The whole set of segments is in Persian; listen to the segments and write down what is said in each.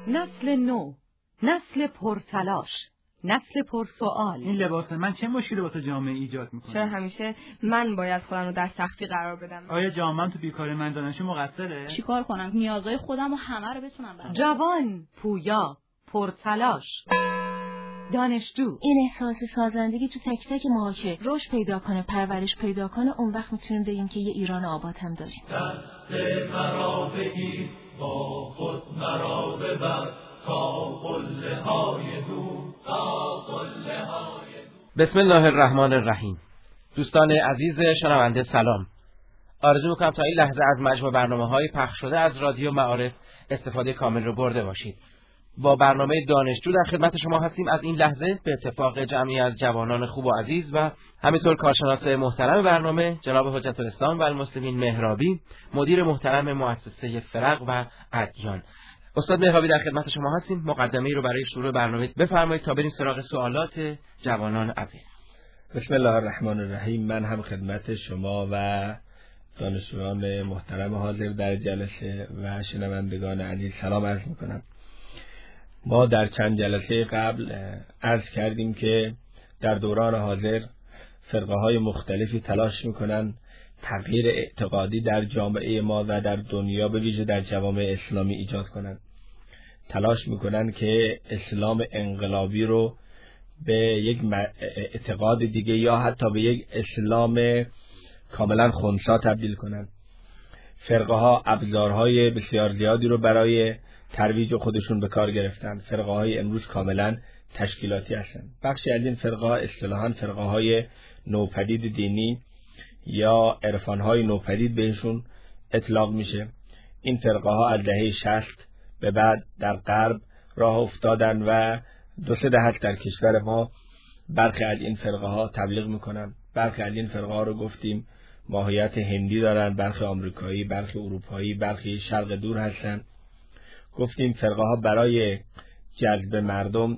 نسل نو، نسل پرتلاش، نسل پرسوال. این لباس من چه مشکلی با تو جامعه ایجاد میکنه؟ چرا همیشه من باید خودم رو در سختی قرار بدم؟ آیا جامعه تو بیکاری من دانشجو مقصره؟ چیکار کنم نیازهای خودم و همه رو بتونم برام؟ جوان، پویا، پرتلاش، دانشجو. این احساس سازندگی تو تک تک ماها که رشد پیدا کنه، پرورش پیدا کنه، اون وقت میتونیم بگیم که یه ایران آباد هم داریم. دست مرا بگیر، با خود مرا ببر، تا قله های دور، تا قله های دور. بسم الله الرحمن الرحیم. دوستان عزیز شنونده سلام. آرزو میکنم تا این لحظه از مجموع برنامه‌های پخش شده از رادیو معارف استفاده کامل رو برده باشید. با برنامه دانشجو در خدمت شما هستیم. از این لحظه به اتفاق جمعی از جوانان خوب و عزیز و همینطور کارشناس محترم برنامه جناب حجت الاسلام و المسلمین مهرابی، مدیر محترم مؤسسه فرق و ادیان. استاد مهرابی در خدمت شما هستیم. مقدمه‌ای رو برای شروع برنامه بفرمایید تا بریم سراغ سوالات جوانان عزیز. بسم الله الرحمن الرحیم. من هم خدمت شما و دانشجویان محترم حاضر در جلسه و شنوندگان عزیز سلام عرض میکنم. ما در چند جلسه قبل عرض کردیم که در دوران حاضر فرقه های مختلفی تلاش میکنن تغییر اعتقادی در جامعه ما و در دنیا به ویژه در جوامع اسلامی ایجاد کنن. تلاش میکنن که اسلام انقلابی رو به یک اعتقاد دیگه یا حتی به یک اسلام کاملا خنثی تبدیل کنن. فرقه ها ابزارهای بسیار زیادی رو برای ترویج خودشون به کار گرفتن. فرقه های امروز کاملا تشکیلاتی هستن. بخشی از این فرقه ها اصطلاحاً فرقه های نوپدید دینی یا عرفان های نوپدید بهشون اطلاق میشه. این فرقه ها از دهه 60 به بعد در غرب راه افتادن و 2-3 دهه در کشور ما برخی از این فرقه ها تبلیغ میکنن. برخی از این فرقه ها رو گفتیم ماهیت هندی دارن، برخی آمریکایی، برخی اروپایی، برخی شرق دور هستن. گفتیم فرقه ها برای جذب مردم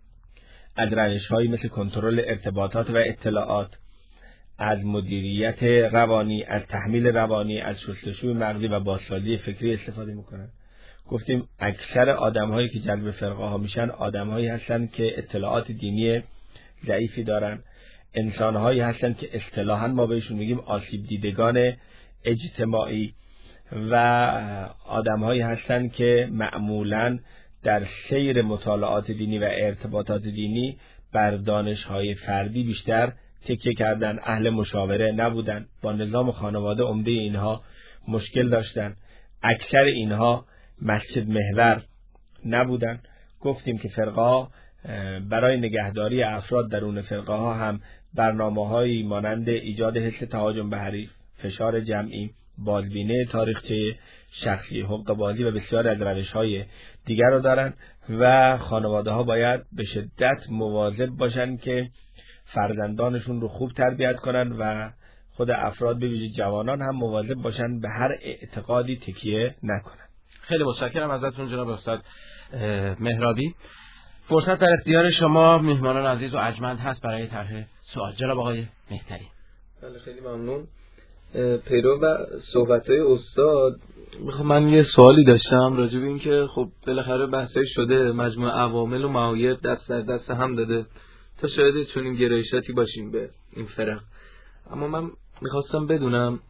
از روش‌هایی مثل کنترل ارتباطات و اطلاعات، از مدیریت روانی، از تحمیل روانی، از شستشوی مغزی و بازسازی فکری استفاده میکنن. گفتیم اکثر آدم‌هایی که جذب فرقه ها میشن آدم‌هایی هستن که اطلاعات دینی ضعیفی دارن، انسان‌هایی هستن که اصطلاحاً ما بهشون میگیم آسیب دیدگان اجتماعی و آدم‌هایی هستن که معمولاً در سیر مطالعات دینی و ارتباطات دینی بر دانش‌های فردی بیشتر تکیه کردن، اهل مشاوره نبودن، با نظام خانواده عمده اینها مشکل داشتن، اکثر اینها مسجد محور نبودن. گفتیم که فرقه ها برای نگهداری افراد درون فرقه ها هم برنامه‌هایی مانند ایجاد حس تهاجم به حریف، فشار جمعی، بازبینه تاریخچه شخصی، حقوق بازی و بسیار از روش‌های دیگر رو دارن و خانواده ها باید به شدت مواظب باشن که فرزندانشون رو خوب تربیت کنن و خود افراد به ویژه جوانان هم مواظب باشن به هر اعتقادی تکیه نکنن. خیلی متشکرم ازتون جناب استاد مهرابی. فرصت در اختیار شما میهمانان عزیز و ارجمند هست برای طرح سوال. جناب آقای مهتری. بله خیلی ممنون. پیرو و صحبت‌های استاد من یه سوالی داشتم راجع به این که خب بالاخره بحثی شده مجموع عوامل و معایب دست در دست هم داده تا شاید چنین گرایشاتی باشیم به این فرق، اما من میخواستم بدونم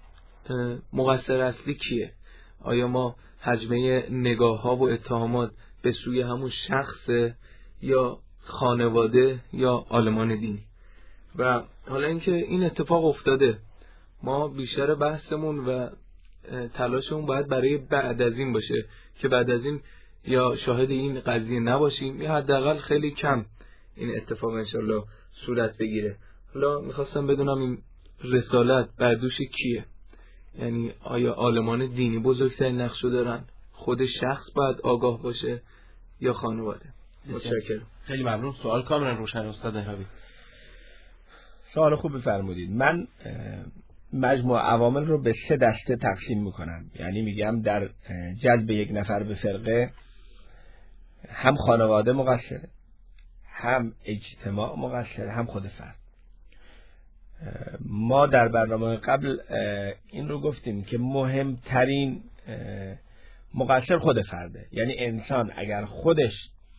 مقصر اصلی کیه؟ آیا ما حجمه نگاه‌ها و اتهامات به سوی همون شخص یا خانواده یا عالمان دینی؟ و حالا اینکه این اتفاق افتاده ما بیشتر بحثمون و تلاشمون باید برای بعد از این باشه که بعد از این یا شاهد این قضیه نباشیم یا حداقل خیلی کم این اتفاق انشالله صورت بگیره. حالا میخواستم بدونم این رسالت بردوش کیه؟ یعنی آیا عالمان دینی بزرگترین نقشو دارن؟ خود شخص باید آگاه باشه یا خانواده؟ متشکرم. خیلی ممنون. سوال کاملا روشن استاد مهرابی. سوال خوب فرمودید. من مجموع عوامل رو به 3 دسته تقسیم میکنم. یعنی میگم در جذب یک نفر به فرقه هم خانواده مقصره، هم اجتماع مقصره، هم خود فرد. ما در برنامه قبل این رو گفتیم که مهمترین مقصر خود فرده. یعنی انسان اگر خودش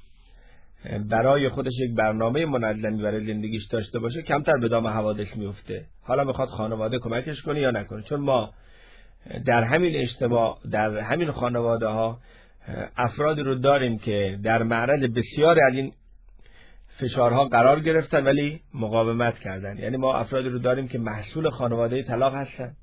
برای خودش یک برنامه منظمی برای زندگیش داشته باشه کمتر به دام حوادث میفته. حالا میخواد خانواده کمکش کنه یا نکنه، چون ما در همین اجتماع، در همین خانواده ها افرادی رو داریم که در معرض بسیاری از این فشارها قرار گرفتن ولی مقاومت کردن. یعنی ما افرادی رو داریم که محصول خانواده طلاق هستن،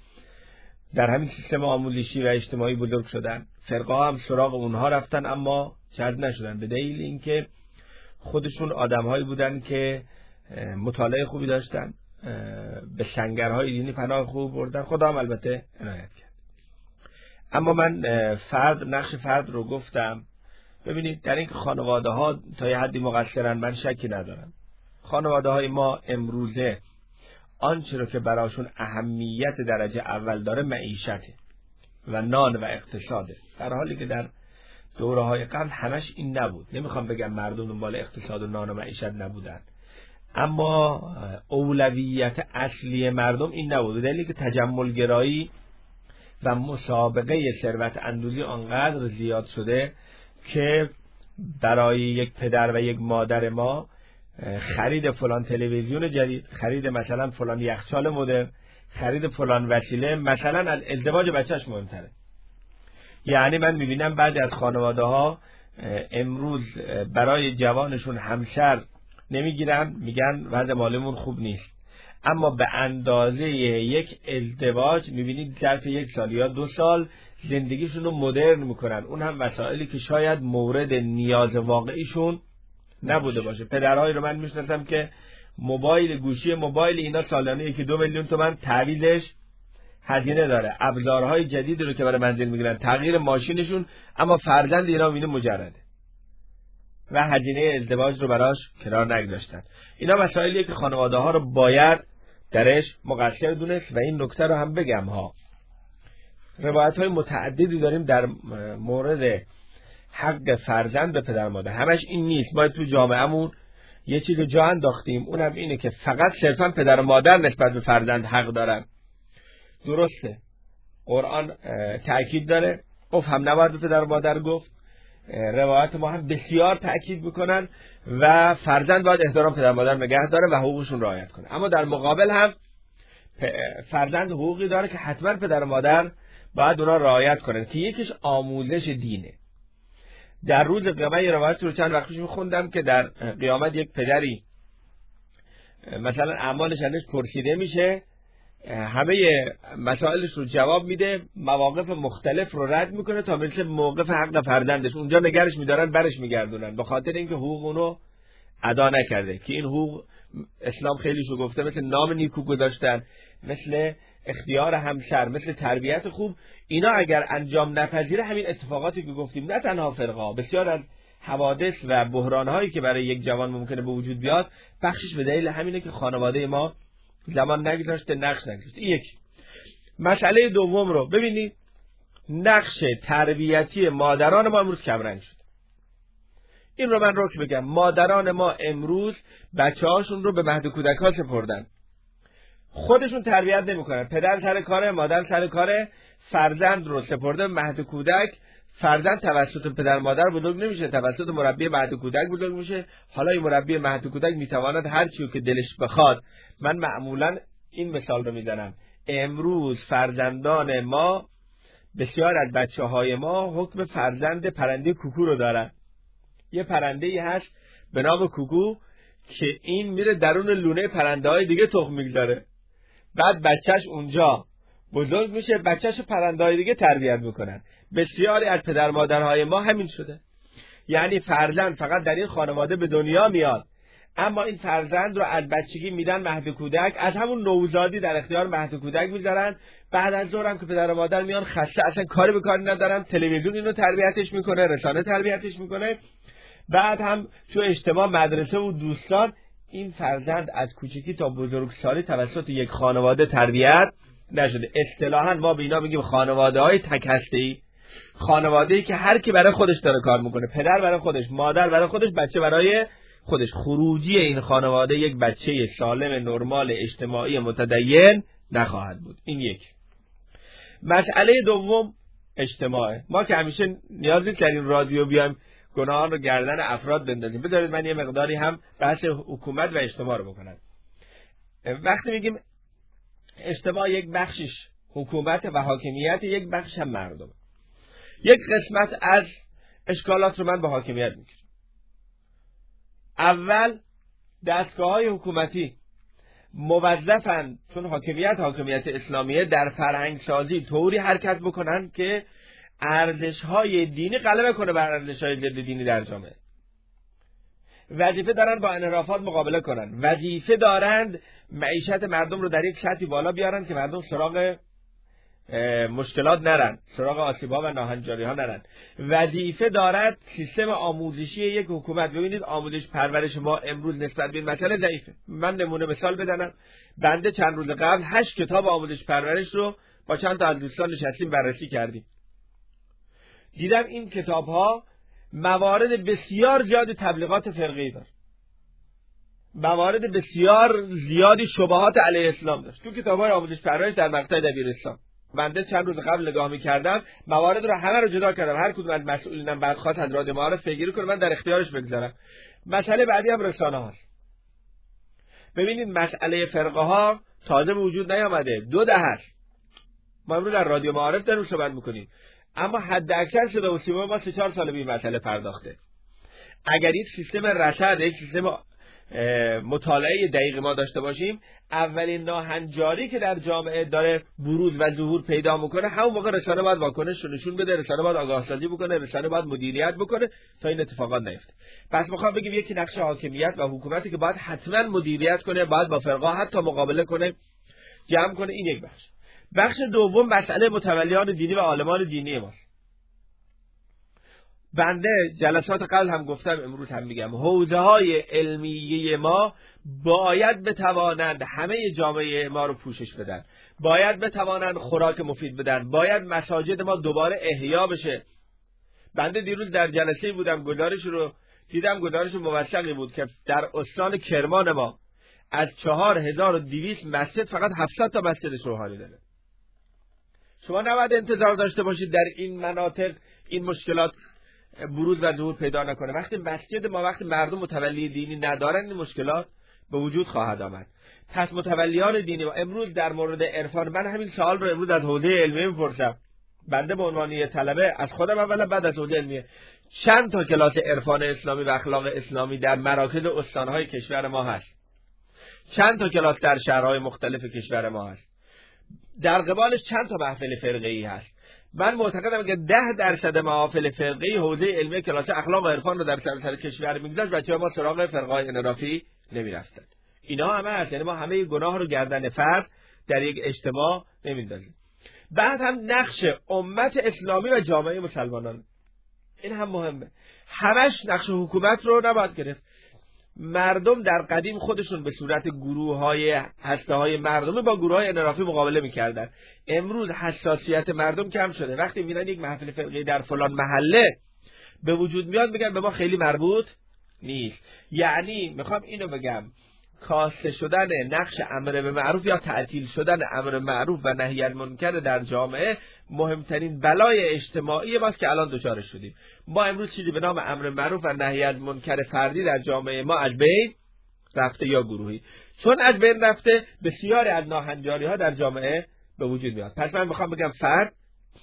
در همین سیستم آموزشی و اجتماعی بزرگ شدن، فرقه ها هم سراغ اونها رفتن اما جذب نشدن به دلیل اینکه خودشون آدم‌هایی بودن که مطالعه خوبی داشتن، به سنگرهای دینی پناه خوب بردن. خدا هم البته عنایت کرد. اما من نقش فرد رو گفتم. ببینید در این که خانواده ها تا یه حدی مقصرن من شکی ندارم. خانواده های ما امروزه آنچه رو که براشون اهمیت درجه اول داره معیشته و نان و اقتصاده، در حالی که در دوره های قبل همش این نبود. نمیخوام بگم مردم دنبال اقتصاد و نان و معیشت نبودن، اما اولویت اصلی مردم این نبود، به دلیلی که تجمل گرایی و مسابقه ثروت اندوزی آنقدر زیاد شده که برای یک پدر و یک مادر ما خرید فلان تلویزیون جدید، خرید مثلا فلان یخچال مدرن، خرید فلان وسیله مثلا از ازدواج بچه‌اش مهمتره. یعنی من میبینم بعضی از خانواده ها امروز برای جوانشون همسر نمیگیرن، میگن وضع مالیمون خوب نیست، اما به اندازه یک ازدواج میبینید ظرف 1 سال یا 2 سال زندگیشون رو مدرن میکنن، اون هم وسایلی که شاید مورد نیاز واقعیشون نبوده باشه. پدرهایی رو من میشناسم که موبایل گوشی موبایل اینا سالانه 1-2 میلیون تومان تعویضش هزینه داره، ابزارهای جدیدی رو که برای منزل میگیرن، تغییر ماشینشون، اما فرزند اینا میبینه مجرده و هزینه ازدواج رو براش کنار نگذاشتن. اینا مسائلیه که خانواده ها رو باید درش مقصر دونست. و این نکته رو هم بگم ها، روایت های متعددی داریم در مورد حق فرزند به پدر مادر. همش این نیست، ما تو جامعهمون یه چیز جا انداختیم، اونم اینه که فقط صرفا پدر و مادر نسبت به فرزند حق دارن. درسته، قرآن تأکید داره، هم نباید به پدر و مادر گفت، روایت ما هم بسیار تأکید میکنن و فرزند باید احترام پدر و مادر نگه داره و حقوقشون رعایت کنه. اما در مقابل هم فرزند حقوقی داره که حتما پدر و مادر باید اونا رعایت کنن که یکیش آموزش دینه. در روز قیامت یه روایت رو چند وقت پیش خوندم که در قیامت یک پدری مثلا اعمالش ازش پرسیده میشه، همه مسائلش رو جواب میده، مواقف مختلف رو رد میکنه تا مثل موقف حق فرزندش اونجا نگرش میدارن برش میگردونن، به خاطر اینکه حقوق اونو ادا نکرده. که این حقوق اسلام خیلیشو گفته، مثل نام نیکو گذاشتن، مثل اختیار همسر، مثل تربیت خوب. اینا اگر انجام نپذیره همین اتفاقاتی که گفتیم، نه تنها فرقه، بسیار از حوادث و بحران‌هایی که برای یک جوان ممکنه به وجود بیاد بخشش به دلیل همینه که خانواده ما زمان نگذاشته، نقش نگذاشته. یک مسئله دوم رو ببینید، نقش تربیتی مادران ما امروز کمرنگ شد. این رو من رک بگم، مادران ما امروز بچه‌هاشون رو به مهد کودک‌ها سپردن، خودشون تربیت نمی‌کنن، پدر سر کاره، مادر سر کاره، فرزند رو سپرده به مهد کودک. فرزند توسط پدر مادر بزرگ نمیشه، توسط مربی مهد کودک بزرگ میشه. حالا این مربی مهد کودک میتواند هر چیو که دلش بخواد. من معمولا این مثال رو میزنم، امروز فرزندان ما، بسیار از بچه‌های ما حکم فرزند پرنده کوکو رو دارن. یه پرنده‌ای هست به نام کوکو که این میره درون لونه پرنده‌های دیگه تخم میگذاره، بعد بچهش اونجا بزرگ میشه، بچهش پرنده‌های دیگه تربیت میکنن. بسیاری از پدر مادرهای ما همین شده، یعنی فرزند فقط در این خانواده به دنیا میاد، اما این فرزند رو از بچگی میدن مهد کودک، از همون نوزادی در اختیار مهد کودک میذارن. بعد از ظهر هم که پدر و مادر میان خسته، اصلا کاری به کاری ندارن، تلویزیون اینو تربیتش میکنه، رسانه تربیتش میکنه. بعد هم تو اجتماع، مدرسه و دوستان این فرزند از کوچکی تا بزرگسالی توسط یک خانواده تربیت نشده. اصطلاحاً ما به اینا میگیم خانواده‌های تک هسته‌ای، خانواده‌ای که هر کی برای خودش داره کار میکنه، پدر برای خودش، مادر برای خودش، بچه برای خودش. خروجی این خانواده یک بچه سالم، نرمال، اجتماعی، متدین نخواهد بود. این یک. مسئله دوم اجتماعه. ما که همیشه نیاز نیست در این رادیو بیایم گناهان رو گردن افراد بندازیم. بذارید من یه مقداری هم بحث حکومت و اجتماع رو بکنم. وقتی میگیم اجتماع یک بخشش حکومت و حاکمیت، یک بخش هم مردم. یک قسمت از اشکالات رو من به حاکمیت میگیرم. اول دستگاه‌های حکومتی موظفن، چون حاکمیت اسلامیه، در فرهنگ سازی طوری حرکت بکنن که ارزش‌های دینی غلبه کنه بر ارزش‌های ضد دینی در جامعه. وظیفه دارن با انحرافات مقابله کنن. وظیفه دارند معیشت مردم رو در یک سطحی بالا بیارن که مردم سراغ مشکلات نرن، سراغ آسیب‌ها و ناهنجاری‌ها نرن. وظیفه دارد سیستم آموزشی یک حکومت. ببینید آموزش پرورش ما امروز نسبت به این مسئله ضعیفه. من نمونه مثال بزنم. بنده چند روز قبل 8 کتاب آموزش پرورش رو با چند تا از دوستان نشستیم بررسی کردیم. دیدم این کتاب‌ها موارد بسیار زیاد تبلیغات فرقه‌ای داشت. موارد بسیار زیادی شبهات علیه اسلام داشت. تو کتاب‌های آموزش پرورش در مقطع دبیرستان بنده چند روز قبل نگاه می‌کردم، موارد رو همه رو جدا کردم. هر کدوم از مسئولینم بعد خواست از رادیو معارف پیگیری کنه، من در اختیارش بگذارم. مسئله بعدی هم رسانه‌هاست. ببینید مسئله فرقه‌ها تازه به وجود نیامده، 2 دهه است. ما امروز در رادیو معارف داریم صحبت می‌کنیم، اما حد اکثر شده و سیما ما 3-4 سال به این مسئله پرداخته. اگر یک سیستم رصد، یک سیستم مطالعه دقیق ما داشته باشیم، اولین ناهنجاری که در جامعه داره بروز و ظهور پیدا میکنه، همون موقع رسانه باید واکنش رو نشون بده، رسانه باید آگاه سازی بکنه، رسانه باید مدیریت بکنه تا این اتفاقات نیفته. پس میخوام بگیم یکی نقش حاکمیت و حکومتی که باید حتما مدیریت کنه، باید با فرقه حتی مقابله کنه، جمع کنه. این یک بخش. بخش دوم مسئله متولیان دینی و عالمان دینی ماست. بنده جلسات قبل هم گفتم، امروز هم میگم، حوزه‌های علمیه ما باید بتوانند همه جامعه ما رو پوشش بدن، باید بتوانند خوراک مفید بدن، باید مساجد ما دوباره احیا بشه. بنده دیروز در جلسه بودم، گزارش رو دیدم، گزارش موثقی بود که در استان کرمان ما از 4200 مسجد فقط 700 تا مسجد روحانی داره. شما نباید انتظار داشته باشید در این مناطق این مشکلات بروز و ظهور پیدا نکنه. وقتی مسجد ما، وقتی مردم متولی دینی ندارن، این مشکلات به وجود خواهد آمد. پس متولیان دینی ما امروز در مورد عرفان، من همین سوال رو امروز از حوزه علمیه میپرسم. بنده به عنوان طلبه از خودم اولا، بعد از حوزه علمیه، چند تا کلاس عرفان اسلامی و اخلاق اسلامی در مراکز استانهای کشور ما هست؟ چند تا کلاس در شهرهای مختلف کشور ما هست؟ در قبالش چند تا محفل فرقه‌ای هست؟ من معتقدم که 10% محافل فرقه‌ای حوزه علمی کلاس اخلاق و عرفان رو در سراسر کشور میگذاشت، بچه‌ها ما سراغ فرقه‌های انحرافی نمیرفتن. اینا همه هست. یعنی ما همه گناه رو گردن فرد در یک اجتماع نمیندازیم. بعد هم نقش امت اسلامی و جامعه مسلمانان، این هم مهمه. همش نقش حکومت رو نباید گرفت. مردم در قدیم خودشون به صورت گروه‌های هسته‌های مردمی با گروه‌های انحرافی مقابله می‌کردن. امروز حساسیت مردم کم شده. وقتی میرن یک محفل فرقه‌ای در فلان محله به وجود میاد، میگن به ما خیلی مربوط نیست. یعنی میخوام اینو بگم، کاسته شدن نقش امر به معروف یا تعطیل شدن امر معروف و نهی از منکر در جامعه مهمترین بلای اجتماعی ماست که الان دچارش شدیم. ما امروز چیزی به نام امر معروف و نهی از منکر فردی در جامعه ما از بین رفته یا گروهی. چون از بین رفته، بسیاری از ناهنجاری‌ها در جامعه به وجود میاد. پس من میخوام بگم فرد،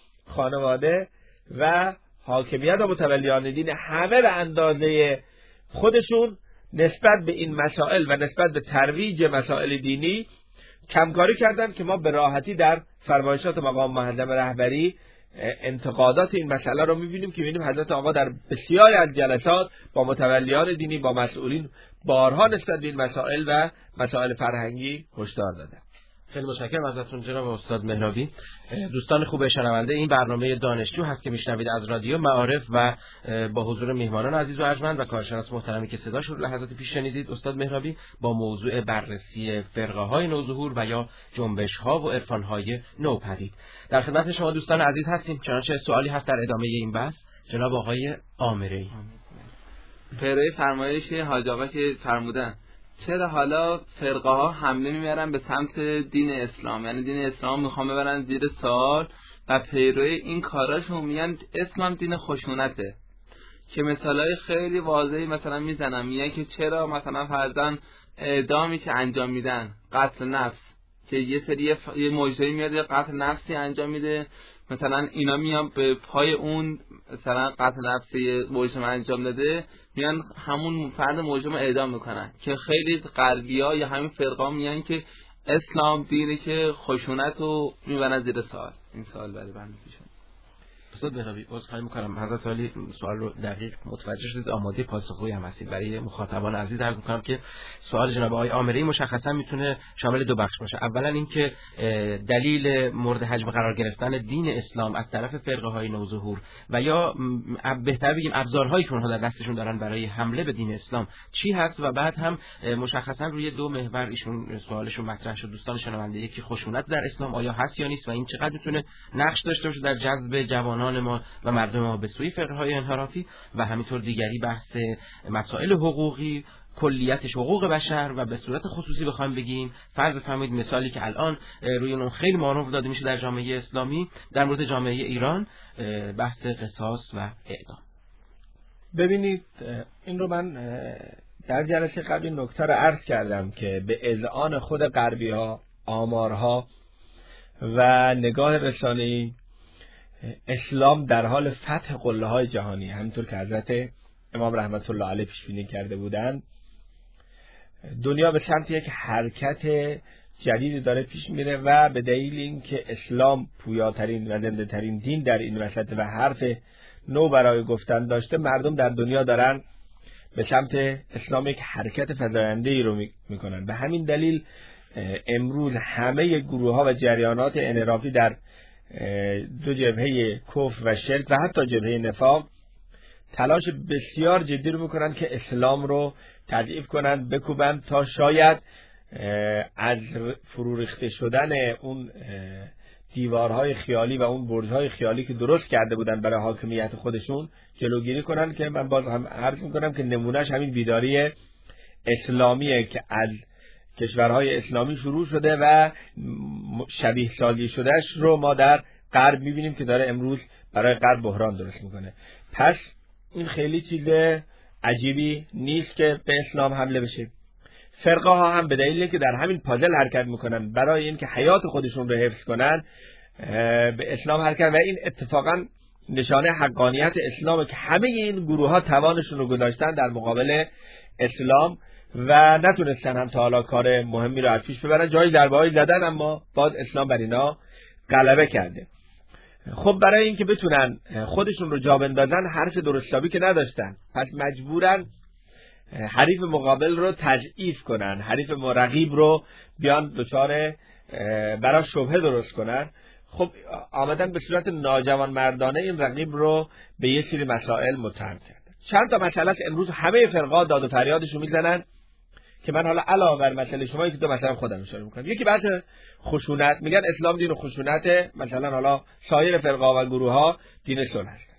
خانواده و حاکمیت و متولیان دین همه به اندازه خودشون نسبت به این مسائل و نسبت به ترویج مسائل دینی کمکاری کردن که ما به راحتی در فرمایشات مقام معظم رهبری انتقادات این مسئله رو می‌بینیم که می‌بینیم حضرت آقا در بسیاری از جلسات با متولیان دینی، با مسئولین بارها نسبت به این مسائل و مسائل فرهنگی هشدار دادن. خیلی متشکرم ازتون جناب استاد مهرابی. دوستان خوب شنونده، این برنامه دانشجو هست که میشنوید از رادیو معارف و با حضور میهمانان عزیز و ارجمند و کارشناس محترمی که صداشون رو لحظات پیش شنیدید، استاد مهرابی با موضوع بررسی فرقه‌های نوظهور و یا جنبش‌ها و عرفان‌های نوپدید. در خدمت شما دوستان عزیز هستیم. چنانچه سوالی هست در ادامه این بحث، جناب آقای عامری. پیروی فرمایش حاج آقا که فرمودن، چرا حالا فرقه ها حمله میبرن به سمت دین اسلام؟ یعنی دین اسلام میخوام ببرن زیر سوال و پیروی این کاراشون میگن اسلام دین خشونته، که مثالای خیلی واضحی مثلا میزنم، میگن که چرا مثلا فرضاً اعدامی که انجام میدن، قتل نفس، که یه سری یه مجرمی میاد قتل نفسی انجام میده، مثلا اینا میان به پای اون مثلا قتل نفسی مجرم انجام داده میان همون فرد مجرم اعدام میکنن، که خیلی غربی‌ها یا همین فرقا میگن که اسلام دینی که خشونت رو میبرن زیر سوال. این سوال برای بنده پیش اومد. استاد بهرابی عذرخواهی میکنم، حضرت عالی سوال رو دقیق متوجه شدید، آماده پاسخگویی هم هستید. برای مخاطبان عزیز عرض میکنم که سوال جناب آقای آمری مشخصا میتونه شامل دو بخش باشه. اولا اینکه دلیل مورد حجم قرار گرفتن دین اسلام از طرف فرقه های نوظهور و یا بهتر بگیم ابزارهایی که اونها در دستشون دارن برای حمله به دین اسلام چی هست، و بعد هم مشخصا روی دو محور ایشون سوالشون مطرح شد دوستان شنونده، یکی خشونت در اسلام آیا هست یا نیست و این چقدر میتونه نقش داشته باشه در جذب جوانان ما و مردم ما به سوی فرقه‌های انحرافی، و همینطور دیگری بحث مسائل حقوقی، کلیتش حقوق بشر، و به صورت خصوصی بخوایم بگیم فرض فرمایید مثالی که الان روی اون خیلی معروف داده میشه در جامعه اسلامی در مورد جامعه ایران، بحث قصاص و اعدام. ببینید این رو من در جلسه قبل این نکته رو عرض کردم که به اذعان خود غربی‌ها، آمارها و نگاه رسانه‌ای، اسلام در حال فتح قله‌های جهانی، همینطور که حضرت امام رحمت الله علیه پیش بینی کرده بودند، دنیا به سمت یک حرکت جدیدی داره پیش میره و به دلیل اینکه اسلام پویاترین و زنده ترین دین در این وسط و حرف نو برای گفتن داشته، مردم در دنیا دارن به سمت اسلام یک حرکت فزاینده‌ای رو میکنن. به همین دلیل امروز همه گروه‌ها و جریانات انحرافی در دو جبهه کفر و شرک و حتی جبهه نفاق تلاش بسیار جدی رو میکنن که اسلام رو تضعیف کنن، بکوبن تا شاید از فرو ریخته شدن اون دیوارهای خیالی و اون برج‌های خیالی که درست کرده بودن برای حاکمیت خودشون جلوگیری کنن، که من باز هم عرض میکنم که نمونهش همین بیداری اسلامیه که از کشورهای اسلامی شروع شده و شبیه سازی شدهش رو ما در غرب میبینیم که داره امروز برای غرب بحران درست میکنه. پس این خیلی چیز عجیبی نیست که به اسلام حمله بشه. فرقه ها هم به دلیلی که در همین پازل حرکت میکنن برای اینکه حیات خودشون رو حفظ کنن به اسلام حرکت، و این اتفاقا نشانه حقانیت اسلامه که همه این گروه ها توانشون رو گذاشتن در مقابل اسلام و نتونستن هم تا حالا کار مهمی رو از پیش ببرن. جایی ضربه‌ای زدن اما باز اسلام بر اینا غلبه کرده. خب برای اینکه بتونن خودشون رو جا بندازن حرف درستابی که نداشتن، پس مجبورن حریف مقابل رو تضعیف کنن، حریف رقیب رو بیان دچار برای شبهه درست کنن. خب آمدن به صورت ناجوان مردانه این رقیب رو به یه سری مسائل متهم کردن. چند تا مسئله امروز همه فرقا داد و فریادشو میزنن که من حالا علاوه بر مسئله شما یکی دو مسئله خودم اشاره میکنم. یکی بحث خشونت، میگن اسلام دین خشونت، مثلا حالا سایر فرقا و گروه ها دین صلح هستن.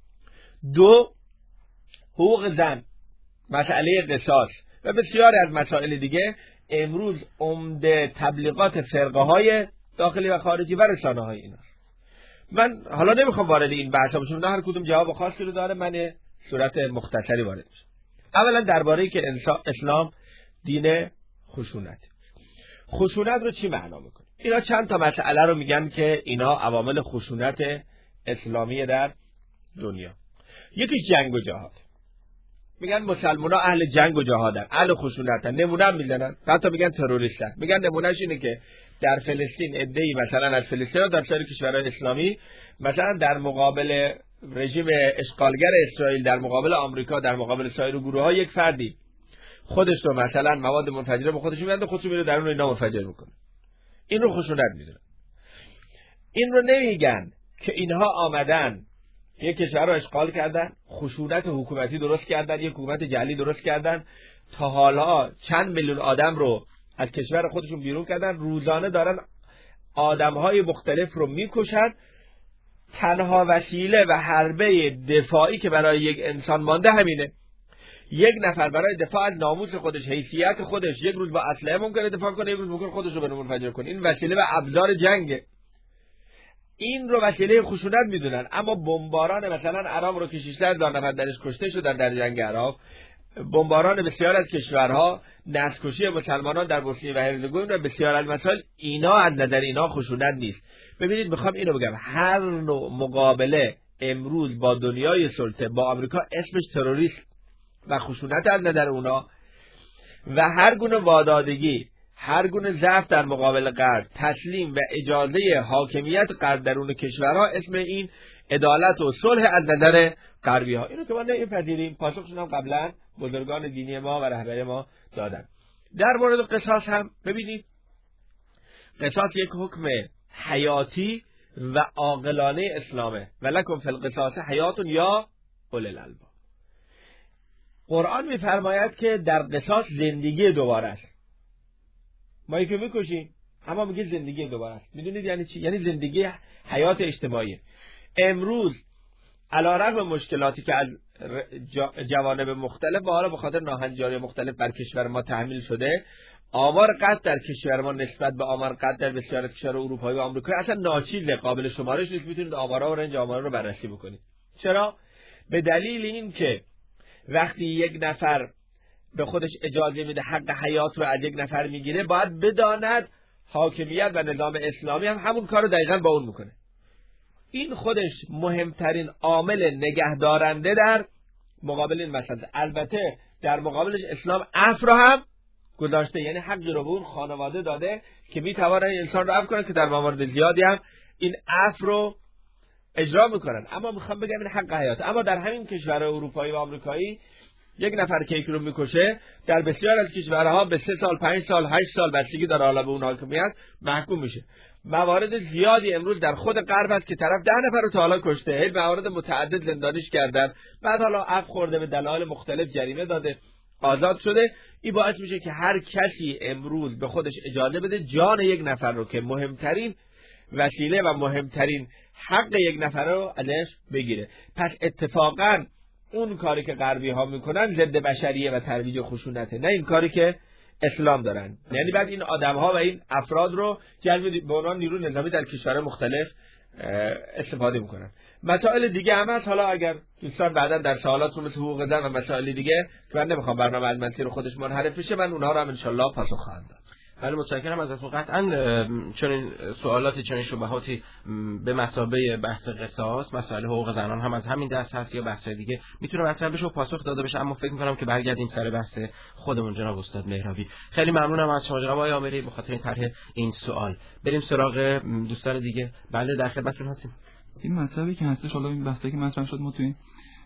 دو، حقوق زن، مسئله قصاص و بسیاری از مسائل دیگه امروز عمده تبلیغات فرقه های داخلی و خارجی و رسانه های ایناست. من حالا نمیخوام وارد این بحثا بشم، هر کدوم جواب خاصی رو داره، من صورت مختصری وارد میشم. اولا درباره که اسلام دین خشونت. خشونت رو چی معنا میکنه؟ اینا چند تا مسئله رو میگن که اینا عوامل خشونت اسلامی در دنیا. یکی جنگ و جهاد. میگن مسلمان‌ها اهل جنگ و جهادن، اهل خشونتن، نمونه میزنن، حتی میگن تروریستن. میگن نمونهش اینه که در فلسطین عده‌ای مثلا از فلسطین در سایر کشورهای اسلامی مثلا در مقابل رژیم اشغالگر اسرائیل، در مقابل آمریکا، در مقابل سایر گروه‌ها یک فردی خودش رو مثلا مواد منفجره به خودش می‌بنده، خودش میره درون اینا منفجر میکنه. این رو خشونت میدونن. این رو نمیگن که اینها آمدن یک کشور رو اشغال کردن، خشونت حکومتی درست کردن، یک حکومت جعلی درست کردن، تا حالا چند میلیون آدم رو از کشور خودشون بیرون کردن، روزانه دارن آدم‌های مختلف رو میکشن. تنها وسیله و حربه دفاعی که برای یک انسان مانده همینه. یک نفر برای دفاع از ناموس خودش، حیثیت خودش، یک روز با اسلحه ممکنه دفاع کنه، یک روز ممکنه خودش رو منفجر کنه. این وسیله و ابزار جنگه. این رو وسیله خشونت میدونن. اما بمباران مثلا عراق رو که 6,000 نفر درش کشته شدن در جنگ عراق، بمباران بسیار از کشورها، نسل‌کشی مسلمانان در بوسنی و هرزگوین و بسیار از مسائل، اینا از نظر اینا خشونت نیست. ببینید میخوام اینو بگم، هر نوع مقابله امروز با دنیای سلطه، با آمریکا، اسمش تروریسم و خشونت از نظر اونا، و هر گونه وادادگی، هر گونه ضعف در مقابل غرب، تسلیم و اجازه حاکمیت غرب درون کشورها، اسم این عدالت و صلح از نظر غربی ها. اینو که ما نمیپذیریم. پاسخشون هم قبلا بزرگان دینی ما و رهبر ما دادن. در مورد قصاص هم ببینید، قصاص یک حکم حیاتی و عاقلانه اسلامه. ولکم فی القصاص حیات یا اولی الالباب. قرآن میفرماید که در قصاص زندگی دوباره است. ما یکی میکشیم اما میگه زندگی دوباره است. میدونید یعنی چی؟ یعنی زندگی حیات اجتماعی. امروز علیرغم مشکلاتی که از جوانب مختلف و حالا به خاطر ناهنجاری مختلف بر کشور ما تحمیل شده، آمار قتل در کشور ما نسبت به آمار قتل در بسیار از کشورهای اروپایی و آمریکایی اصلا ناچیزه، قابل شمارش نیست. میتونید آمارها و رنج آمارها رو بررسی بکنید. چرا؟ به دلیل این که وقتی یک نفر به خودش اجازه میده حق حیات رو از یک نفر میگیره، باید بداند حاکمیت و نظام اسلامی هم همون کار رو دقیقاً با اون میکنه. این خودش مهمترین عامل نگهدارنده در مقابل این مسئله. البته در مقابلش اسلام عفو رو هم گذاشته، یعنی حقی رو به اون خانواده داده که میتواند انسان رو عفو کنه، که در موارد زیادی هم این عفو رو اجرا میکنن. اما میخوام بگم این حق حیات. اما در همین کشور اروپایی و آمریکایی یک نفر که یکی رو میکشه در بسیار از کشورها به 3 سال، 5 سال، 8 سال بستگی داره حالا به اون حاکمیت محکوم میشه. موارد زیادی امروز در خود غرب هست که طرف 10 نفر رو تا حالا کشته، موارد متعدد زندانیش کردن، بعد حالا عفو خورده، به دلایل مختلف جریمه داده، آزاد شده. این باعث میشه که هر کسی امروز به خودش اجازه بده جان یک نفر رو که مهمترین وسیله و مهمترین حق یک نفر رو ازش بگیره. پس اتفاقاً اون کاری که غربی ها میکنن ضد بشریه و ترویج خشونته، نه این کاری که اسلام دارن. یعنی بعد این آدم ها و این افراد رو جلب به عنوان نیروی نظامی در کشورهای مختلف استفاده میکنن. مسائل دیگه هم هست، حالا اگر دوستان بعدا در سوالات مثل حقوق زن و مسائل دیگه که من نمیخوام برنامه علمتی رو خودش منحرف بشه، من اونها رو هم ان شاء الله پاسخ خواهم داد. بله متشکرم ازتون. قطعا چنین سوالاتی، چنین شبهاتی به مثابه بحث قصاص، مسائل حقوق زنان هم از همین دست هست یا بحث دیگه میتونه مطرح بشه و پاسخ داده بشه. اما فکر می‌کنم که برگردیم سر بحث خودمون. جناب استاد مهرابی، خیلی ممنونم از شما جناب آقای عامری به خاطر این طرح این سوال. بریم سراغ دوستان دیگه. بله در خدمتتون هستیم. این مطلبی که هستش، حالا این بحثی که مطرح شد، ما تو این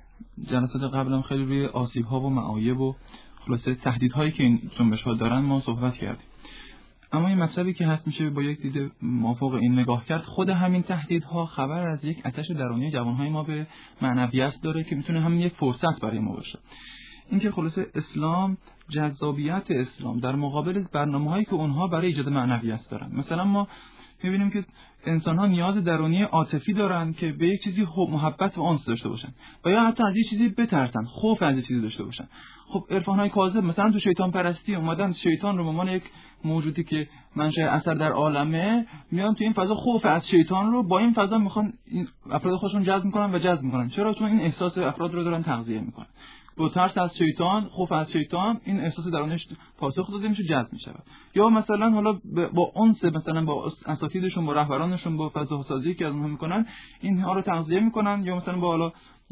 جلسات قبلا خیلی روی آسیب‌ها و معایب و خلاصه تهدیدهایی که این جنبش‌ها دارن ما صحبت کردیم. اما این مطلبی که هست میشه با یک دید موافق این نگاه کرد. خود همین تهدیدها خبر از یک آتش درونی جوانهای ما به معنویت داره که میتونه همین یک فرصت برای ما باشه. اینکه خلاصه اسلام، جذابیت اسلام در مقابل برنامه‌هایی که اونها برای ایجاد معنویت دارن. مثلا ما می‌بینیم که انسان‌ها نیاز درونی عاطفی دارن که به یک چیزی محبت و انس داشته باشن و یا حتی از یک چیزی بترسن، خوف از یک چیزی داشته باشن. خب عرفان‌های کاذب مثلا تو شیطان پرستی اومدن شیطان رو به عنوان یک موجودی که منشأ اثر در عالمه میان تو این فضا خوف از شیطان رو با این فضا میخوان این افراد خودشون جذب میکنن. چرا؟ چون این احساس افراد رو دارن تغذیه میکنن. با ترس از شیطان، خوف از شیطان، این احساس درونش پاسخ داده میشه، جذب میشه. یا مثلا حالا با انس، مثلا با اساتیدشون، با رهبرانشون، با فضاهاسازی که از اونها میکنن، اینها رو تغذیه میکنن. یا مثلا با حالا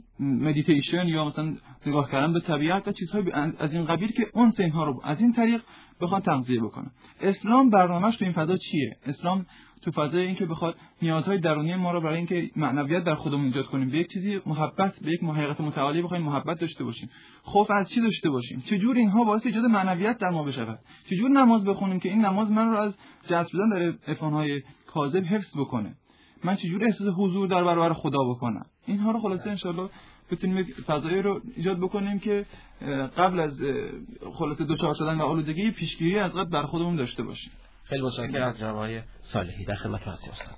مدیتیشن یا مثلا نگاه کردن به طبیعت و چیزهای از این قبیل که انس اینها رو از این طریق بخواد تغذیه بکنه. اسلام برنامه‌اش تو این فضا چیه؟ اسلام تو فضای این که بخواد نیازهای درونی ما رو برای اینکه معنویت در خودمون ایجاد کنیم، به یک چیزی محبت، به یک حقیقت متعالی بخوایم محبت داشته باشیم، خوف از چی داشته باشیم، چجور اینها باعث ایجاد معنویت در ما بشه، چجور نماز بخونیم که این نماز من رو از جذب شدن در عرفان‌های کاذب حفظ بکنه، من چجور احساس حضور در برابر خدا بکنم. اینها رو خلاصه ان شاءالله بتونیم یک فضایی رو ایجاد بکنیم که قبل از خلاصه دچار شدن و آلودگی پیشگیری از قبل بر خودمون داشته باشیم. خیلی متشکرم از جناب آقای صالحی. در خدمت هستیم استاد.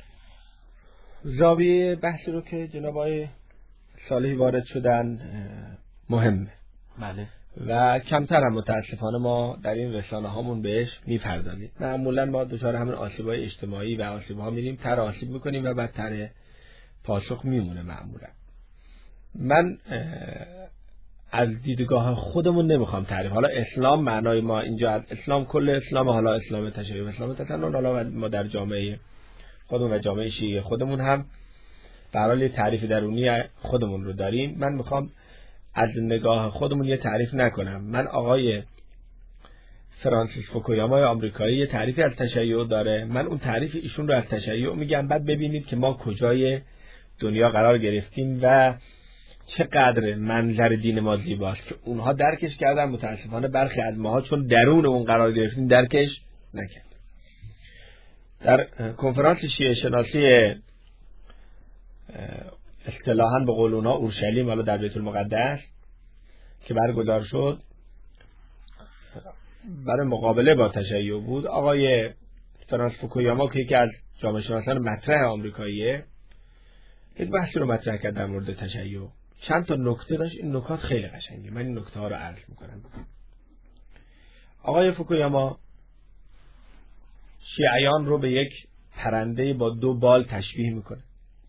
زاویه بحثی رو که جناب آقای صالحی وارد شدن مهمه. بله. و کمتر هم متاسفانه ما در این رسانه هامون بهش میپردازیم. معمولا ما دچار همین آسیب‌های اجتماعی و آسیب‌ها میریم، تر آسیب میکنیم و بعد تر پاسخ میمونه. معمولا من از دیدگاه خودمون نمیخوام تعریف. حالا اسلام معنای ما اینجا اسلام کل اسلام، حالا اسلام تشیع و اسلام تسنن، حالا ما در جامعه خودمون و جامعه شیعه خودمون هم به هر حال تعریف درونی خودمون رو داریم. من میخوام از نگاه خودمون یه تعریف نکنم. من آقای فرانسیس فوکویاما آمریکایی یه تعریفی از تشیع داره، من اون تعریف ایشون رو از تشیع میگم. بعد ببینید که ما کجای دنیا قرار گرفتیم و چقدر منظر دین ما زیباست که اونها درکش کردن. متاسفانه برخی از ماها چون درون اون قرار گرفتیم درکش نکرد. در کنفرانس شیعه شناسی اصطلاحاً به قول اونها اورشلیم، حالا در بیت المقدس که برگزار شد برای مقابله با تشیع بود، آقای فرانس فوکویاما که یکی از جامعه شناسان مطرح آمریکاییه یک بحثی رو مطرح کرد در مورد تشیع. چند تا نکته داشت، این نکات خیلی قشنگه، من این نکته ها رو عرض میکنم. آقای فوکویاما شیعیان رو به یک پرنده با 2 بال تشبیه میکنه.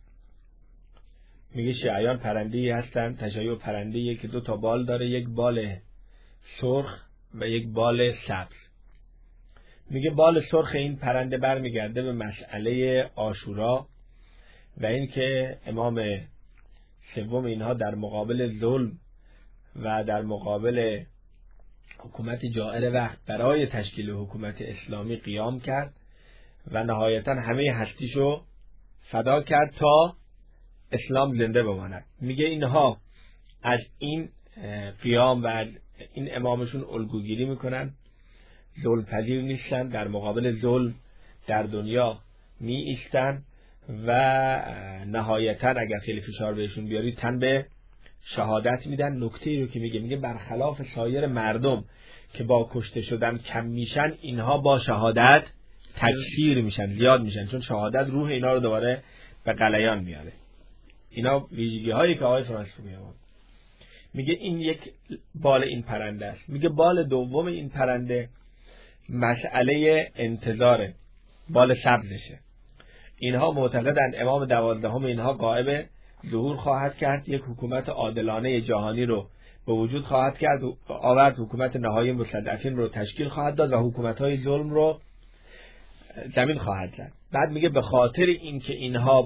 میگه شیعیان پرنده‌ای هستن، تشیع پرنده‌ایه که 2 تا بال داره، یک بال سرخ و یک بال سبز. میگه بال سرخ این پرنده برمیگرده به مسئله عاشورا و این که امام سوم اینها در مقابل ظلم و در مقابل حکومت جائر وقت برای تشکیل حکومت اسلامی قیام کرد و نهایتا همه هستیشو فدا کرد تا اسلام زنده بماند. میگه اینها از این قیام و از این امامشون الگوگیری میکنن، ظلم پذیر نیستن، در مقابل ظلم در دنیا می ایستن و نهایتا اگر خیلی فشار بهشون بیاری تن به شهادت میدن. نکته رو که میگه برخلاف سایر مردم که با کشته شدن کم میشن، اینها با شهادت تکثیر میشن، زیاد میشن، چون شهادت روح اینا رو دوباره به غلیان میاره. اینا ویژگی هایی که آقای فرانسیس میگه این یک بال این پرنده است. میگه بال دوم این پرنده مسئله انتظاره، بال سبزشه. اینها معتقدند امام 12 اینها غائب ظهور خواهد کرد، یک حکومت عادلانه جهانی رو به وجود خواهد کرد، آورد حکومت نهایی مستضعفین رو تشکیل خواهد داد و حکومت‌های ظلم رو زمین خواهد زد. بعد میگه به خاطر اینکه اینها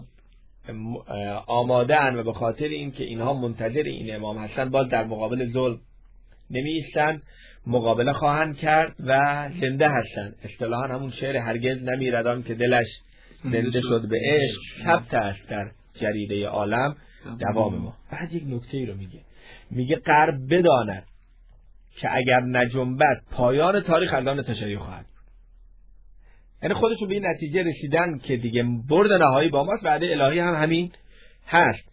آماده اند و به خاطر اینکه اینها منتظر این امام هستن، باز در مقابل ظلم نمی ایستن، مقابله خواهند کرد و زنده هستن. اصطلاحاً همون شعر هرگز نمیردان که دلش زنده شد به عشق، ثبت است در جریده عالم دوام ما. بعد یک نکته ای رو میگه غرب بداند که اگر نجنبد پایان تاریخ از آن تشیع خواهد. یعنی خودشون به این نتیجه رسیدن که دیگه برد نهایی با ماست، وعده الهی هم همین هست.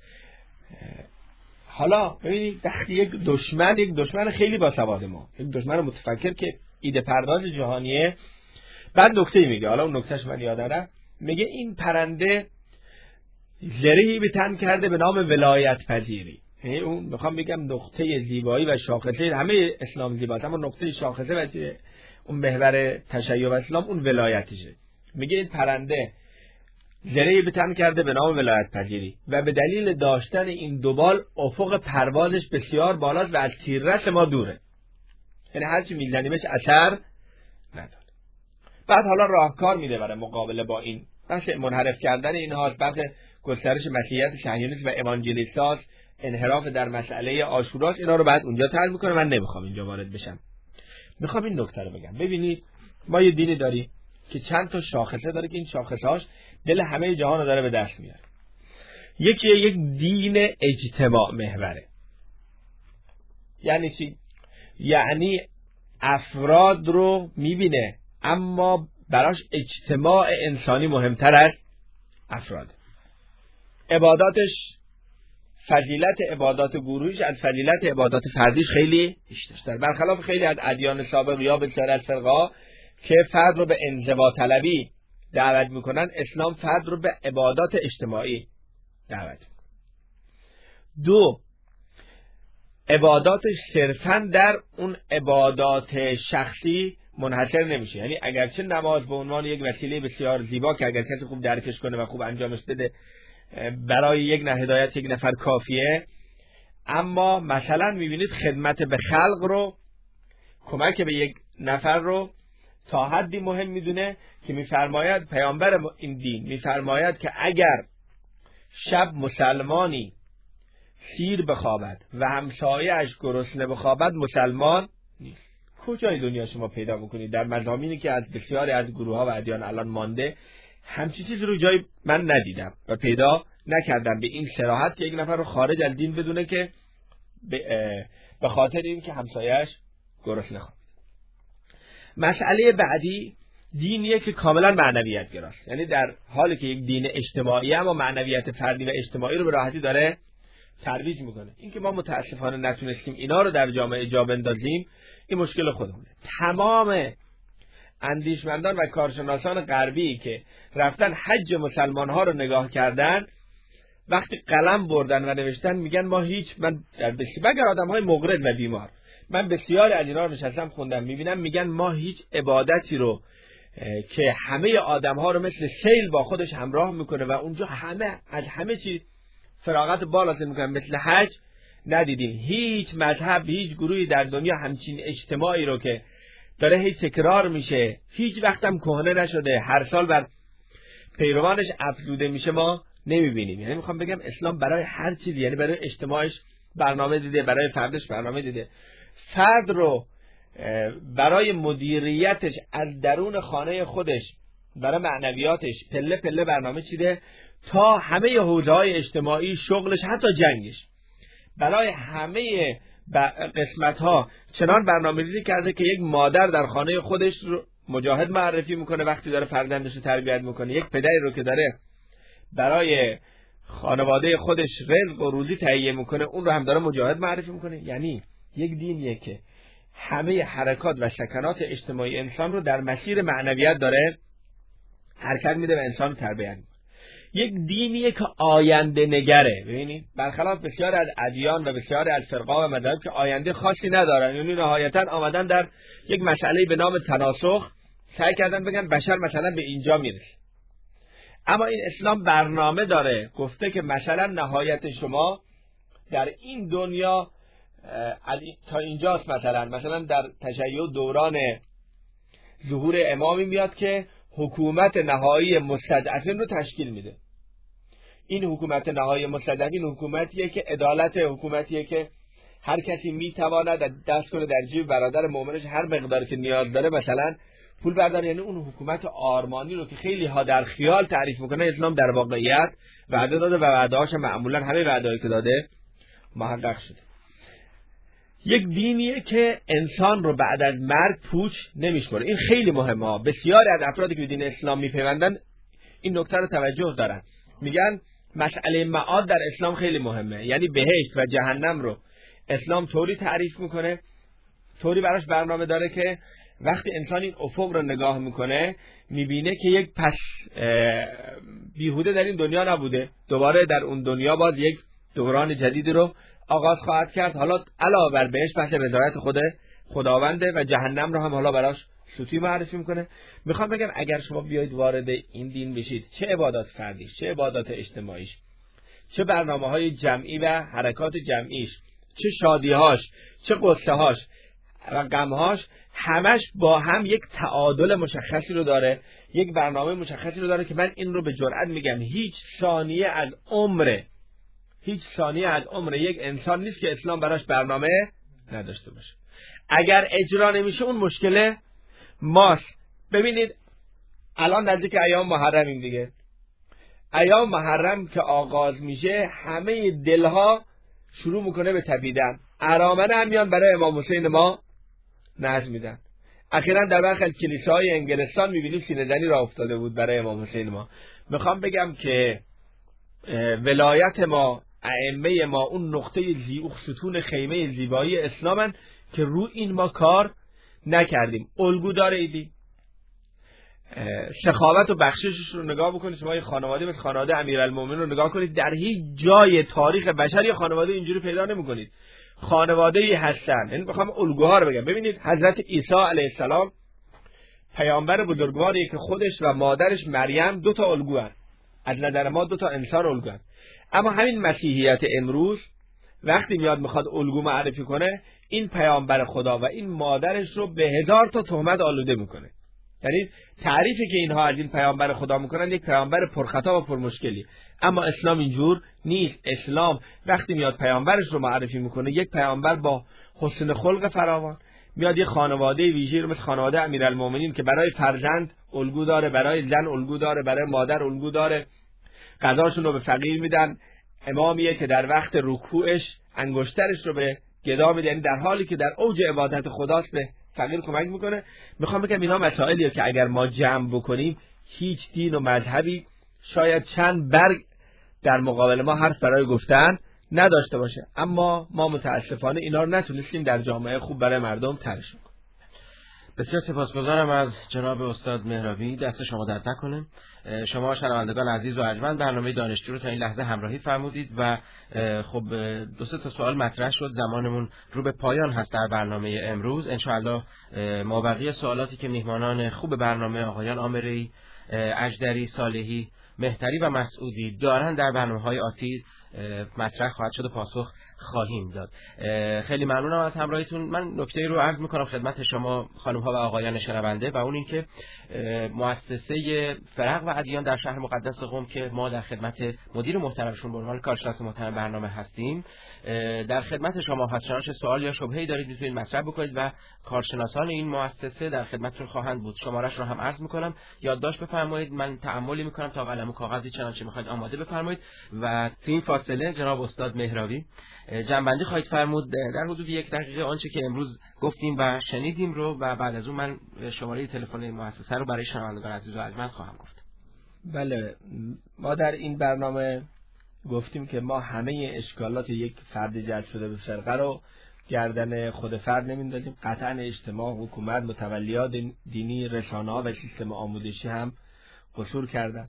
حالا ببینید وقتی یک دشمن خیلی باسواد ما، یک دشمن متفکر که ایده پرداز جهانیه، بعد نکته میگه، حالا اون نکتهش من یادم، میگه این پرنده زرهی به تن کرده به نام ولایت پذیری. یعنی اون میخوام بگم نقطه زیبایی و شاخصه همه اسلام زیباست، اما نقطه شاخصه و اون محور تشیع و اسلام اون ولایتشه. میگه این پرنده زرهی به تن کرده به نام ولایت پذیری و به دلیل داشتن این 2 بال افق پروازش بسیار بالاست و از تیررس ما دوره. یعنی هرچی میزنیمش اثر نداره. بعد حالا راهکار میده برای مقابله با این بحث منحرف کردن اینهاست، بحث گسترش مسیحیت صهیونیسم و اوانجلیستاست، انحراف در مسئله عاشوراست. اینا رو بعد اونجا طرح میکنه، من نمیخوام اینجا وارد بشم. میخوام این نکته رو بگم. ببینید ما یه دینی داریم که چند تا شاخصه داره که این شاخصهاش دل همه جهان رو داره به دست میاره. یکی یک دین اجتماع محوره. یعنی چی؟ یعنی افراد رو میبینه اما براش اجتماع انسانی مهمتر از افراد. عباداتش، فضیلت عبادات گروهیش از فضیلت عبادات فردیش خیلی بیشتر، برخلاف خیلی از ادیان سابق یا بسیار از فرقه‌ها که فرد رو به انزوا طلبی دعوت میکنن، اسلام فرد رو به عبادات اجتماعی دعوت میکنه. 2، عباداتش صرفاً در اون عبادات شخصی منحصر نمیشه. یعنی اگرچه نماز به عنوان یک وسیله بسیار زیبا که اگر کسی خوب درکش کنه و خوب انجامش بده برای یک هدایت یک نفر کافیه، اما مثلا میبینید خدمت به خلق رو، کمک به یک نفر رو تا حدی مهم میدونه که میفرماید پیامبر این دین میفرماید که اگر شب مسلمانی سیر بخوابد و همسایه‌اش گرسنه بخوابد مسلمان نیست. کجای دنیا شما پیدا میکنید در مضامینی که از بسیاری از گروه‌ها و ادیان الان مانده همچین چیزی رو جای من ندیدم و پیدا نکردم به این صراحت که یک نفر رو خارج از دین بدونه که به خاطر این که همسایه‌اش گرسنه خوابید. مسئله بعدی دینیه که کاملا معنویت گراست. یعنی در حالی که یک دین اجتماعی اما معنویت فردی و اجتماعی رو به راحتی داره ترویج میکنه. این که ما متاسفانه نتونستیم اینا رو در جامعه جا بندازیم این مشکل خودمونه. تمام اندیشمندان و کارشناسان غربی که رفتن حج مسلمان ها رو نگاه کردن وقتی قلم بردن و نوشتن میگن ما من مگر آدم های مغرض و بیمار، من بسیاری از اینا رو نشستم خوندم میبینم میگن ما هیچ عبادتی رو که همه آدم ها رو مثل سیل با خودش همراه میکنه و اونجا همه از همه چیز فراغت بالا میکنن مثل حج ندیدیم. هیچ مذهب هیچ گروهی در دنیا همچین اجتماعی رو که داره هیچ تکرار میشه هیچ وقتم کهنه نشده هر سال بر پیروانش افزوده میشه ما نمیبینیم. یعنی میخوام بگم اسلام برای هر چیزی، یعنی برای اجتماعش برنامه دیده، برای فردش برنامه دیده، فرد رو برای مدیریتش از درون خانه خودش برای معنویاتش پله پله برنامه چیده تا همه حوزه‌های اجتماعی، شغلش، حتی جنگش، برای همه قسمت‌ها چنان برنامه‌ریزی کرده که یک مادر در خانه خودش رو مجاهد معرفی میکنه وقتی داره فرزندش رو تربیت میکنه، یک پدری رو که داره برای خانواده خودش رزق و روزی تهیه میکنه اون رو هم داره مجاهد معرفی میکنه. یعنی یک دینیه که همه حرکات و سکنات اجتماعی انسان رو در مسیر معنویت داره حرکت میده و انسان رو تربیت میکنه. یک دینیه که آینده نگره. ببینید برخلاف بسیار از ادیان و بسیار از فرقا و مذاهب که آینده خاصی ندارن، یعنی نهایتا آمدن در یک مسئله به نام تناسخ سعی کردن بگن بشر مثلا به اینجا میرسه. اما این اسلام برنامه داره، گفته که مثلا نهایت شما در این دنیا تا اینجاست. مثلا در تشیع دوران ظهور امامی میاد که حکومت نهایی مستضعفین رو تشکیل میده. این حکومت نهایی مستضعفین حکومتیه که عدالت، حکومتیه که هر کسی میتواند دست کنه در جیب برادر مؤمنش هر مقدار که نیاز داره مثلا پول برداره. یعنی اون حکومت آرمانی رو که خیلی ها در خیال تعریف میکنه اسلام در واقعیت وعده داده و وعده‌هاش معمولا همه وعده‌ای که داده محقق شده. یک دینیه که انسان رو بعد از مرگ پوچ نمیشماره. این خیلی مهمه. بسیاری از افرادی که به دین اسلام میپیوندن این نکته رو توجه دارن، میگن مسئله معاد در اسلام خیلی مهمه. یعنی بهشت و جهنم رو اسلام طوری تعریف میکنه، طوری براش برنامه داره که وقتی انسان این افق رو نگاه میکنه میبینه که یک پس بیهوده در این دنیا نبوده، دوباره در اون دنیا باز یک دوران جدیدی رو آغاز خواهد کرد. حالا علاوه بر بهشت بحث رضایت خداونده و جهنم رو هم حالا براش سوتی معرفی میکنه. میخوام بگم اگر شما بیایید وارد این دین بشید، چه عبادات فردیش، چه عبادات اجتماعیش، چه برنامه‌های جمعی و حرکات جمعیش، چه شادی‌هاش، چه قصه‌هاش و غم‌هاش، همش با هم یک تعادل مشخصی رو داره، یک برنامه مشخصی رو داره که من این رو به جرئت میگم هیچ ثانیه از عمر یک انسان نیست که اسلام براش برنامه نداشته باشه. اگر اجرا نمیشه اون مشکل ماست. ببینید الان نزدیک ایام محرمیم دیگه. ایام محرم که آغاز میشه همه دلها شروع میکنه به تپیدن. ارامنه هم میان برای امام حسین ما نذر میدن. اخیراً در برخی از کلیساهای انگلستان میبینیم سینه‌زنی راه افتاده بود برای امام حسین ما. میخوام بگم که ولایت ما، ائمه ما اون نقطه ستون خیمه زیبایی اسلامن که رو این ما کار نکردیم. الگو داره ایدی سخاوت و بخششش رو نگاه بکنید. شما یه خانواده مثل خانواده امیرالمومنین رو نگاه کنید، در هیچ جای تاریخ بشر یه خانواده اینجوری پیدا نمی‌کنید. خانواده‌ای هستن. یعنی میخوام الگوها رو بگم. ببینید حضرت عیسی علیه السلام پیامبر بزرگواریه که خودش و مادرش مریم 2 تا الگو هست. از نظر ما 2 تا انسان الگو هست. اما همین مسیحیت امروز وقتی میاد میخواد الگو معرفی کنه، این پیامبر خدا و این مادرش رو به 1000 تا تهمت آلوده میکنه. یعنی تعریفی که اینها از این پیامبر خدا میکنن یک پیامبر پرخطا و پرمشکلی. اما اسلام اینجور نیست. اسلام وقتی میاد پیامبرش رو معرفی میکنه، یک پیامبر با حسن خلق فراوان، میاد یه خانواده ویژه‌ای رو مثل خانواده امیرالمومنین که برای فرزند الگو داره، برای زن الگو داره، برای مادر الگو داره، غذاشون رو به فقیر میدن، امامیه که در وقت رکوعش انگشترش رو به گدا میده، یعنی در حالی که در اوج عبادت خداست به فقیر کمک میکنه. میخوام بگم اینا مسائلیه که اگر ما جمع بکنیم هیچ دین و مذهبی شاید چند برگ در مقابل ما حرف برای گفتن نداشته باشه، اما ما متاسفانه اینا رو نتونستیم در جامعه خوب برای مردم طرحش کنیم. بسیار سپاسگزارم از جناب استاد مهرابی، دست شما درد نکنه. شما شنوندگان عزیز و ارجمند برنامه دانشجو رو تا این لحظه همراهی فرمودید و خب 2-3 تا سوال مطرح شد. زمانمون رو به پایان هست در برنامه امروز. انشاءالله مابقی سوالاتی که میهمانان خوب برنامه آقایان آمری، اژدری، صالحی، مهتری و مسعودی دارن در برنامه‌های آتی مطرح خواهد شد و پاسخ خواهیم داد. خیلی ممنونم از همراهیتون. من نکته رو عرض میکنم خدمت شما خانم‌ها و آقایان شنونده و اون این که مؤسسه فرق و ادیان در شهر مقدس قم که ما در خدمت مدیر محترمشون به عنوان کارشناس محترم برنامه هستیم در خدمت شما هست. چنانچه سوال یا شبهه‌ای دارید میتونید مطرح بکنید و کارشناسان این مؤسسه در خدمتتون خواهند بود. شماره‌اش رو هم عرض میکنم، یادداشت بفرمایید، من تأملی میکنم تا قلم و کاغذی چنانچه میخواید آماده بفرمایید. و این فاصله جناب استاد مهرابی جنبندی خواهید فرمود در حدود 1 دقیقه آنچه که امروز گفتیم و شنیدیم رو و بعد از اون من شماره تلفن مؤسسه رو برای شنوندگان عزیز و ارجمند خواهم گفت. بله، ما در این برنامه گفتیم که ما همه اشکالات یک فرد جلب شده به فرقه رو گردن خود فرد نمیندازیم. قطعا اجتماع، حکومت، متولیات دینی، رسانه‌ها و سیستم آموزشی هم قصور کردن.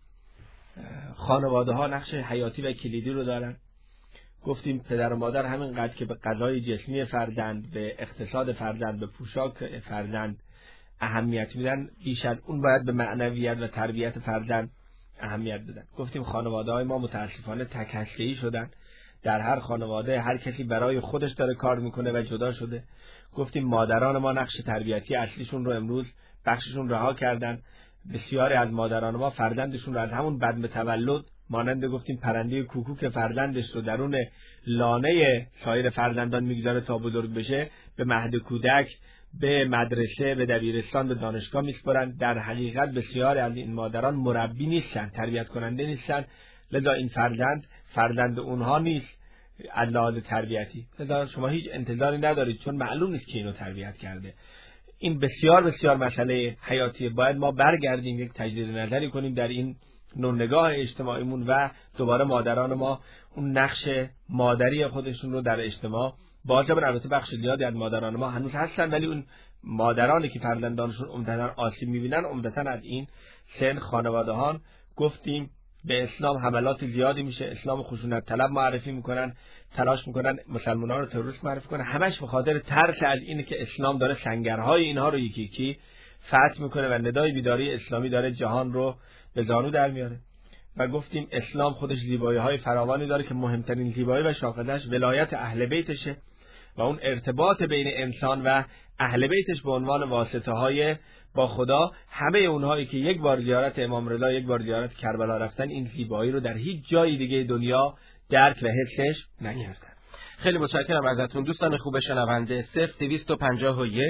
خانواده‌ها نقش حیاتی و کلیدی رو دارن. گفتیم پدر و مادر همینقدر که به غذای جسمی فرزند، به اقتصاد فرزند، به پوشاک فرزند اهمیت میدن، بیش از اون باید به معنویت و تربیت فرزند اهمیت بدن. گفتیم خانواده‌های ما متاسفانه تک هسته‌ای شدن. در هر خانواده هر کسی برای خودش داره کار میکنه و جدا شده. گفتیم مادران ما نقش تربیتی اصلیشون رو امروز بخششون رها کردن. بسیاری از مادران ما فرزندشون رو از همون بدم تولد مانند گفتیم پرنده کوکو که فرزندش رو درون لانه سایر فرزندان میگذاره تا بزرگ بشه، به مهد کودک، به مدرسه، به دبیرستان، به دانشگاه میسپرن. در حقیقت بسیاری از این مادران مربی نیستن، تربیت کننده نیستن، لذا این فرزند اونها نیست از لحاظ تربیتی. لذا شما هیچ انتظاری ندارید چون معلوم نیست که اینو تربیت کرده. این بسیار بسیار مسئله حیاتیه. باید ما برگردیم یک تجدید نظری کنیم در این نوع نگاه اجتماعیمون و دوباره مادران ما اون نقش مادری خودشون رو در اجتماع بازم. البته بخش زیادی از مادران ما هنوز هستن ولی اون مادرانی که فرزندانشون عمدتاً آسیب می‌بینن عمدتاً از این سن خانواده‌هان. گفتیم به اسلام حملات زیادی میشه، اسلام خشونت طلب معرفی میکنن، تلاش میکنن مسلمانان رو تروریست معرفی کنن، همش به خاطر ترس از اینه که اسلام داره سنگرهای اینها رو یکی یکی فتح میکنه و ندای بیداری اسلامی داره جهان رو به زانو در میاره. و گفتیم اسلام خودش زیبایی‌های فراوانی داره که مهمترین زیبایی و شاخصش ولایت اهل بیتشه و اون ارتباط بین انسان و اهل بیتش به عنوان واسطه‌های با خدا. همه اونهایی که یک بار زیارت امام رضا، یک بار زیارت کربلا رفتن، این زیبایی رو در هیچ جای دیگه دنیا درک و حسش نکردن. خیلی متشکرم ازتون دوستان خوب شنونده. 0251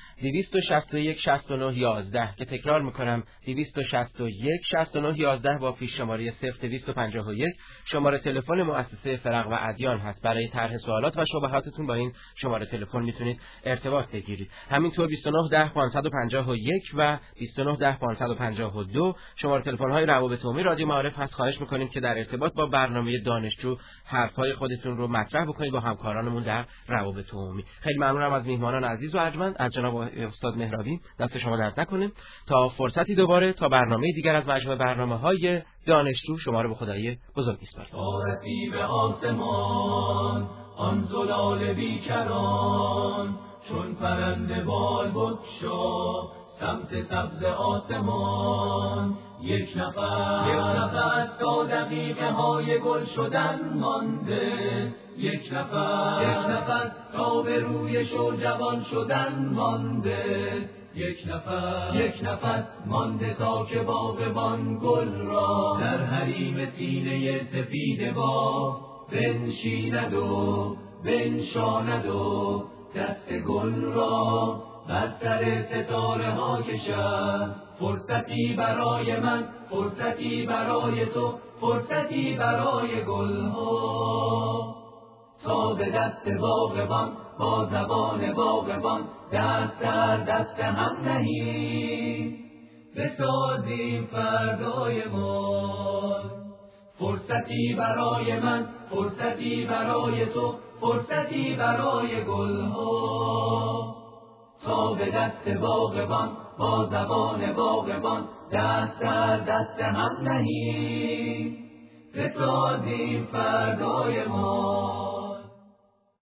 261 69 11 که تکرار میکنم 261 69 11 با پیش شماره 0251 شماره تلفن مؤسسه فرق و ادیان هست. برای طرح سوالات و شبهاتتون با این شماره تلفن میتونید ارتباط بگیرید. همینطور 2910 551 و 2910 552 شماره تلفن های روابط عمومی رادیو معارف هست. خواهش میکنیم که در ارتباط با برنامه دانشجو حرفهای خودتون رو مطرح بکنید با همکارانمون در روابط عمومی. خیلی ممنونم از میهمانان عزیز و ارجمند، از جناب استاد مهرابی، دست شما درد نکنه. تا فرصتی دوباره، تا برنامه دیگر از مجموعه برنامه‌های دانشجو، شما رو به خدای بزرگ می‌سپارم. آرتی به آسمان آن زلال بیکران، چون پرنده بال بگشا سمت سبز آسمان. یک نفس تا دقیقه های گل شدن مانده، یک نفس تا به روی شو جوان شدن مانده، یک نفس مانده تا که باغبان گل را در حریم سینه سفید با بنشیند و بنشاند و دست گل را بر سر ستاره ها کشد. فرصتی برای من، فرصتی برای تو، فرصتی برای گل ها. تا به دست باغبان با زبان باغبان دست در دست هم نهیم، بسازیم فردای ما. فرصتی برای من، فرصتی برای تو، فرصتی برای گل ها. تا به دست باغبان با زبان باغبان دست در دست هم نهیم، بسازیم فردای ما.